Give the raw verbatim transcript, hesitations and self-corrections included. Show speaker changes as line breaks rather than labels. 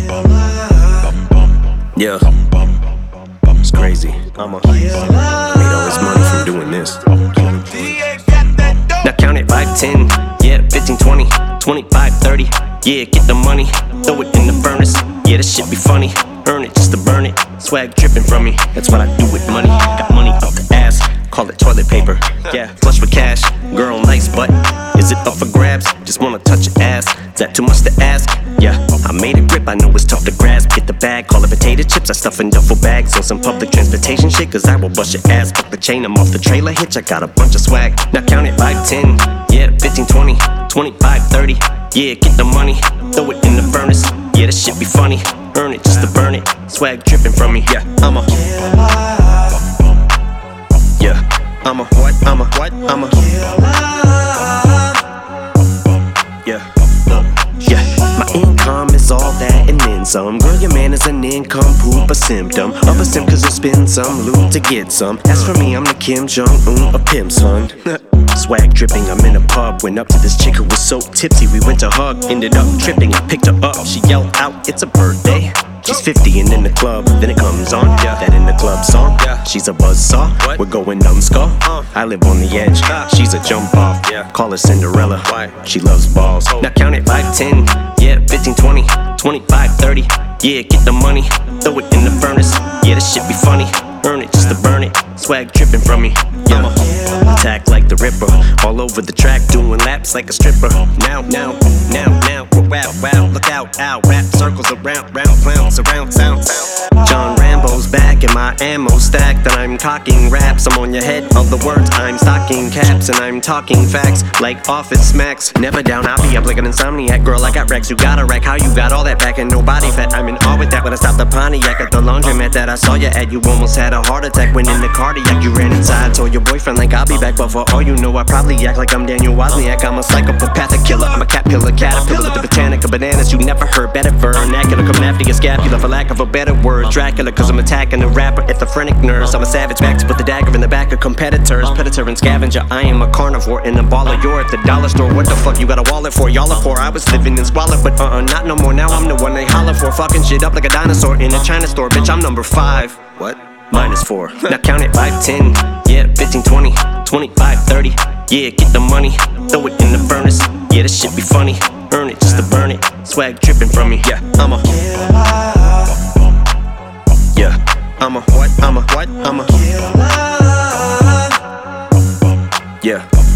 Yeah, it's crazy. I'ma made all this money from doing this. Now count it, five, ten, yeah, fifteen, twenty, twenty-five, thirty. Yeah, get the money, throw it in the furnace. Yeah, this shit be funny, earn it just to burn it. Swag dripping from me, that's what I do with money. Got money up the ass, call it toilet paper. Yeah, flush with cash, girl nice, but is it up for grabs? Just wanna touch your ass, is that too much to ask? Yeah, I made a grip, I know it's tough to grasp. Get the bag, call it potato chips, I stuff in duffel bags. On some public transportation shit, cause I will bust your ass. Fuck the chain, I'm off the trailer hitch, I got a bunch of swag. Now count it, five, ten, yeah, fifteen, twenty, twenty-five, thirty. Yeah, get the money, throw it in the furnace. Yeah, this shit be funny, earn it just to burn it. Swag dripping from me, yeah, I'm a Yeah, I'm a what, I'm a what, I'm a Yeah, yeah, my income is all that and then some. Girl, your man is an income poop, a symptom of a sim, cause you spend some loot to get some. As for me, I'm the Kim Jong-un, a pimp son. Swag dripping, I'm in a pub. Went up to this chick who was so tipsy, we went to hug. Ended up tripping, I picked her up. She yelled out, it's a birthday. She's fifty and in the club, then it comes on. Yeah, that in the club song. Yeah, she's a buzzsaw. We're going numbskull. Uh, I live on the edge. She's a jump off. Yeah, call her Cinderella. Why? She loves balls. Oh. Now count it, five, ten, yeah, fifteen, twenty, twenty-five, thirty. Yeah, get the money, throw it in the furnace. Yeah, this shit be funny, earn it just to burn it. Swag dripping from me. Yeah, attack like the Ripper, all over the track, doing laps like a stripper. Now, now, now, now, wow, wow, look out, ow, rap circles around, round, clowns, surround, sound, sound. John Rambo's back and my ammo stacked, and I'm cocking raps. I'm on your head of the words, I'm stocking caps, and I'm talking facts like office smacks. Never down, I'll be up like an insomniac. Girl, I got racks, you got a rack. How you got all that back and no body fat? I'm in awe with that when I stopped the Pontiac at the laundromat that I saw you at. You almost had a heart attack when in the cardiac. You ran inside, told your boyfriend like I'll be back, but for all you know, I probably act like I'm Daniel Wozniak. I'm a psychopathic killer, I'm a caterpillar, caterpillar with the botanica bananas. You never heard better vernacular, coming after your scapula for lack of a better word. Dracula, cause I'm attacking the rapper at the phrenic nerves. I'm a savage back to put the dagger in the back of competitors. Predator and scavenger, I am a carnivore and a baller. You're at the dollar store, what the fuck you got a wallet for? Y'all are poor, I was living in squalor, but uh-uh, not no more. Now I'm the one they holler for, fucking shit up like a dinosaur in a China store. Bitch, I'm number five. What? Minus four. Now count it, five, ten, yeah, fifteen, twenty, twenty-five, thirty. Yeah, get the money, throw it in the furnace. Yeah, this shit be funny, earn it just to burn it. Swag dripping from me, yeah, I'm a Yeah, I'm a what, I'm a what, I'm a Yeah.